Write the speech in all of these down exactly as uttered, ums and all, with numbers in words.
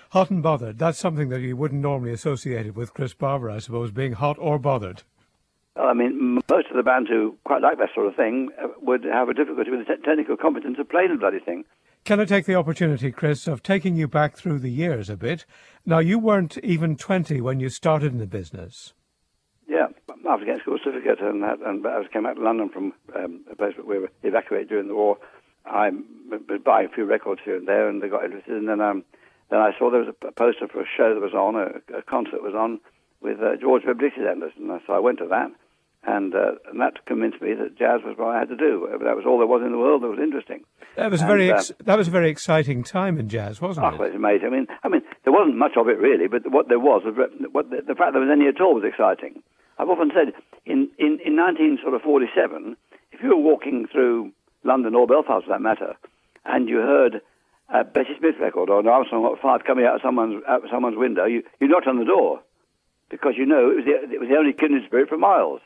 Hot and bothered. That's something that you wouldn't normally associate it with Chris Barber, I suppose, being hot or bothered. Well, I mean, m- most of the bands who quite like that sort of thing uh, would have a difficulty with the te- technical competence of playing the bloody thing. Can I take the opportunity, Chris, of taking you back through the years a bit? Now, you weren't even twenty when you started in the business. Yeah, after getting school certificate and, that, and I came back to London from um, a place where we were evacuated during the war, I was buying a few records here and there, and they got interested. And then, um, then I saw there was a poster for a show that was on, a, a concert was on with uh, George Webb Dixielanders, and so I went to that, and, uh, and that convinced me that jazz was what I had to do. That was all there was in the world that was interesting. That was a and, very uh, ex- that was a very exciting time in jazz, wasn't oh, it? Well, it's amazing. I mean, I mean, there wasn't much of it really, but what there was, was what the, the fact there was any at all was exciting. I've often said, in, in, in nineteen forty-seven, if you were walking through London or Belfast for that matter, and you heard a Bessie Smith record or an Armstrong Hot Five coming out of someone's, out of someone's window, you, you knocked on the door, because you know it was the, it was the only kindred spirit for miles.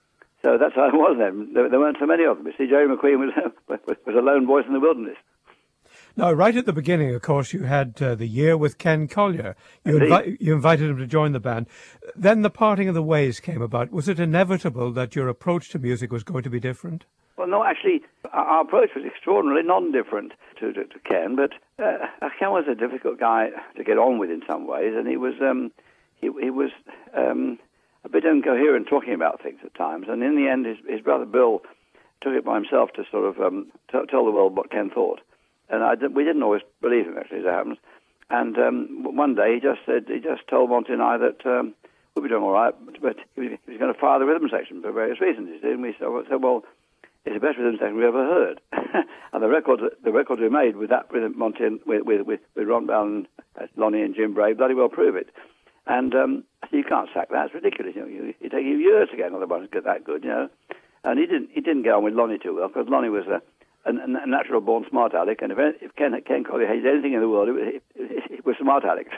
So that's how it was then. There, there weren't so many of them. You see, Jerry McQueen was, was a lone voice in the wilderness. Now, right at the beginning, of course, you had uh, the year with Ken Collier. You, invi- you invited him to join the band. Then the parting of the ways came about. Was it inevitable that your approach to music was going to be different? Well, no, actually, our approach was extraordinarily non-different to, to, to Ken, but uh, Ken was a difficult guy to get on with in some ways, and he was um, he, he was um, a bit incoherent talking about things at times, and in the end, his, his brother Bill took it by himself to sort of um, t- tell the world what Ken thought. And I did, we didn't always believe him, actually, as it happens. And um, one day he just said, he just told Monty and I that um, we'll be doing all right, but, but he, was, he was going to fire the rhythm section for various reasons. He said, and we said, well, it's the best rhythm section we've ever heard. And the records, the records we made with that rhythm, Monty and with with with, with Ron Bell and uh, Lonnie and Jim Bray, bloody well prove it. And um, I said, you can't sack that; it's ridiculous. You know, you, it take you years to get another one to get that good, you know. And he didn't, he didn't get on with Lonnie too well because Lonnie was a A, a natural-born smart aleck, and if, if Ken, Ken Collier hated anything in the world, it was, it, it, it was smart alecks.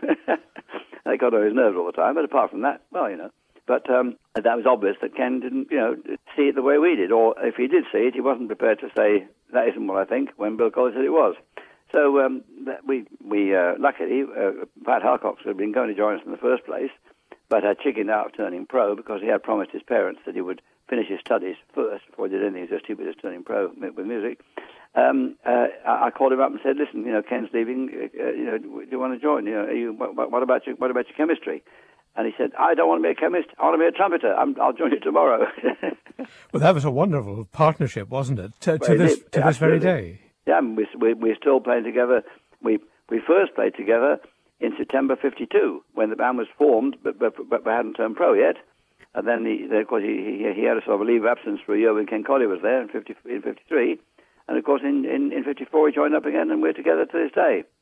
They got on his nerves all the time, but apart from that, well, you know. But um, that was obvious that Ken didn't, you know, see it the way we did, or if he did see it, he wasn't prepared to say, that isn't what I think, when Bill Collier said it was. So um, that we, we uh, luckily, uh, Pat Harcox had been going to join us in the first place, but had chickened out of turning pro because he had promised his parents that he would finish his studies first before he did anything so stupid as turning pro with music. Um, uh, I called him up and said, "Listen, you know, Ken's leaving. Uh, you know, do you want to join? You know, are you, what, what about your what about your chemistry?" And he said, "I don't want to be a chemist. I want to be a trumpeter. I'm, I'll join you tomorrow." Well, that was a wonderful partnership, wasn't it? To, to well, this it, to this very day. Yeah, we, we we're still playing together. We we first played together in September fifty-two when the band was formed, but but, but we hadn't turned pro yet. And then, he, of course, he, he, he had a sort of a leave of absence for a year when Ken Collier was there in, fifty, in fifty-three. And, of course, in, in, in fifty-four, he joined up again, and we're together to this day.